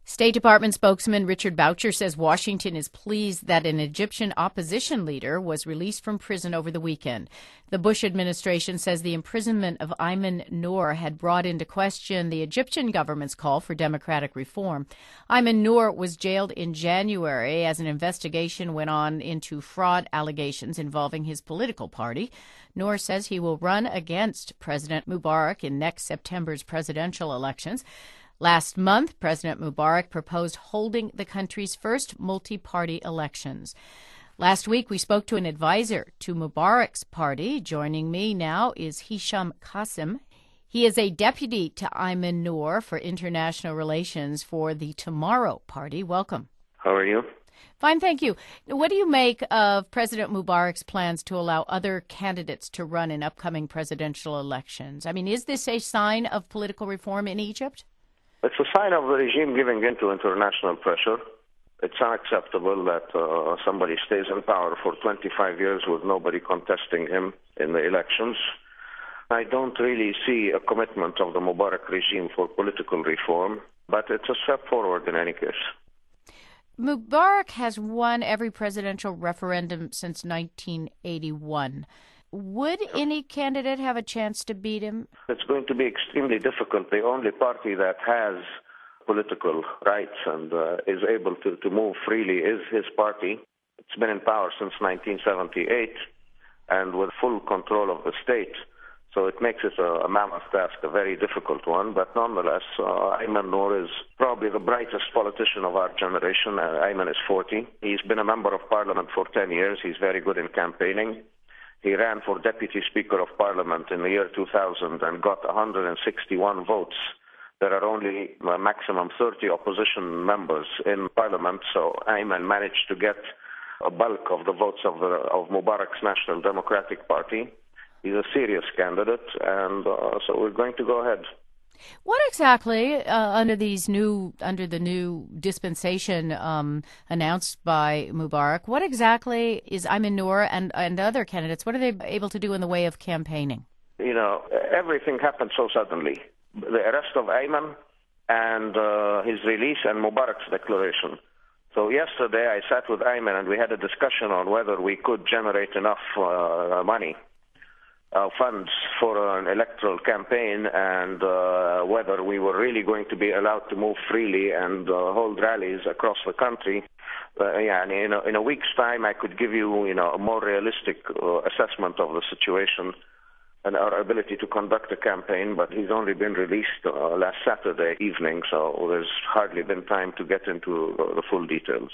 State Department spokesman Richard Boucher says Washington is pleased that an Egyptian opposition leader was released from prison over the weekend. The Bush administration says the imprisonment of Ayman Noor had brought into question the Egyptian government's call for democratic reform. Ayman Noor was jailed in January as an investigation went on into fraud allegations involving his political party. Noor says he will run against President Mubarak in next September's presidential elections. Last month, President Mubarak proposed holding the country's first multi-party elections. Last week, we spoke to an advisor to Mubarak's party. Joining me now is Hisham Qasim. He is a deputy to Ayman Noor for international relations for the Tomorrow Party. Welcome. How are you? Fine, thank you. What do you make of President Mubarak's plans to allow other candidates to run in upcoming presidential elections? I mean, is this a sign of political reform in Egypt? It's a sign of the regime giving in to international pressure. It's unacceptable that somebody stays in power for 25 years with nobody contesting him in the elections. I don't really see a commitment of the Mubarak regime for political reform, but it's a step forward in any case. Mubarak has won every presidential referendum since 1981. Would any candidate have a chance to beat him? It's going to be extremely difficult. The only party that has political rights and is able to move freely is his party. It's been in power since 1978 and with full control of the state. So it makes it a mammoth task, a very difficult one. But nonetheless, Ayman Noor is probably the brightest politician of our generation. Ayman is 40. He's been a member of parliament for 10 years. He's very good in campaigning. He ran for Deputy Speaker of Parliament in the year 2000 and got 161 votes. There are only a maximum 30 opposition members in Parliament, so Ayman managed to get a bulk of the votes of Mubarak's National Democratic Party. He's a serious candidate, and so we're going to go ahead. What exactly, under the new dispensation announced by Mubarak, what exactly is Ayman Noor and other candidates, what are they able to do in the way of campaigning? You know, everything happened so suddenly. The arrest of Ayman and his release and Mubarak's declaration. So yesterday I sat with Ayman and we had a discussion on whether we could generate enough money. Funds for an electoral campaign and whether we were really going to be allowed to move freely and hold rallies across the country. And in a week's time, I could give you, a more realistic assessment of the situation and our ability to conduct a campaign. But he's only been released last Saturday evening, so there's hardly been time to get into the full details.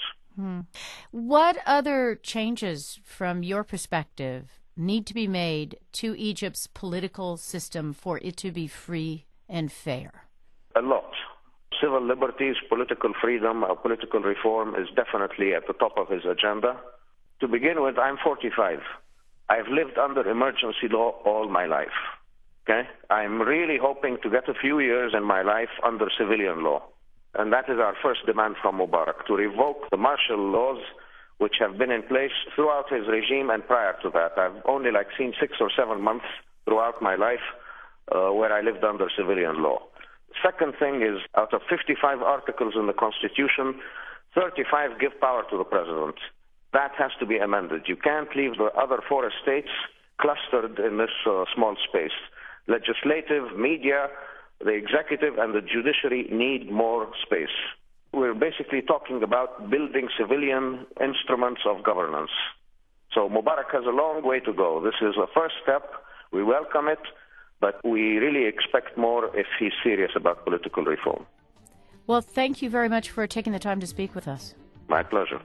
What other changes, from your perspective, need to be made to Egypt's political system for it to be free and fair? A lot. Civil liberties, political freedom, political reform is definitely at the top of his agenda. To begin with, I'm 45. I've lived under emergency law all my life. Okay? I'm really hoping to get a few years in my life under civilian law. And that is our first demand from Mubarak, to revoke the martial laws which have been in place throughout his regime and prior to that. I've only seen 6 or 7 months throughout my life where I lived under civilian law. Second thing is, out of 55 articles in the Constitution, 35 give power to the president. That has to be amended. You can't leave the other 4 estates clustered in this small space. Legislative, media, the executive, and the judiciary need more space. We're basically talking about building civilian instruments of governance. So Mubarak has a long way to go. This is a first step. We welcome it, but we really expect more if he's serious about political reform. Well, thank you very much for taking the time to speak with us. My pleasure.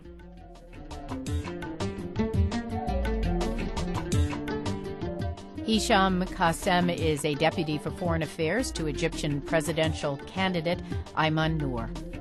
Hisham Qasim is a deputy for foreign affairs to Egyptian presidential candidate Ayman Noor.